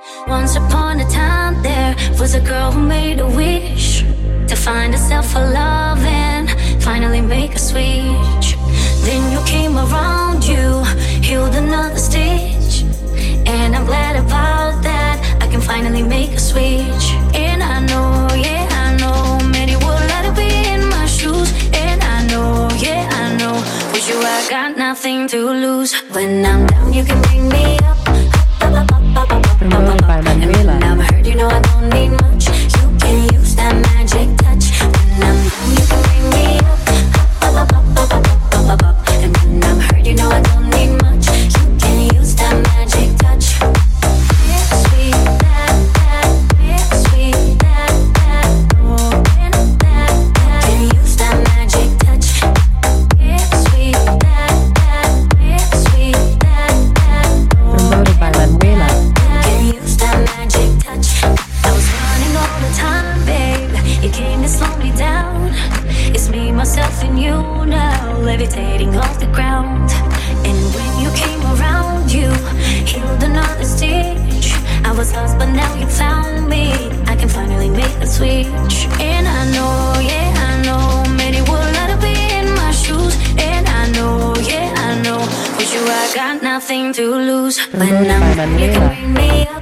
Once upon a time, there was a girl who made a wish to find herself a love and finally make a switch. Then you came around, you healed another stitch, and I'm glad about that. I can finally make a switch. And I know, yeah, I know, many would like to be in my shoes. And I know, yeah, I know, with you I got nothing to lose. When I'm down, you can bring me up. Promoted by Manuela. And when I'm hurt, you know I don't need much. You can use that magic touch. When I'm down, you can bring me up. And when I'm hurt, you know I don't need much. You can use that magic touch. It's sweet, it's sweet, oh, that. Can use that magic touch. It's sweet, it's sweet, oh. Promoted by Manuela. Can use that magic touch. I was running all the time, babe. You came to slow me down. It's me, myself, and you now, levitating off the ground. And when you came around, you healed another stitch. I was lost, but now you found me. I can finally make a switch. And I know, yeah, I know, many would like to be in my shoes. And I know, yeah, I know, with you I got nothing to lose. When I'm, you can bring me up.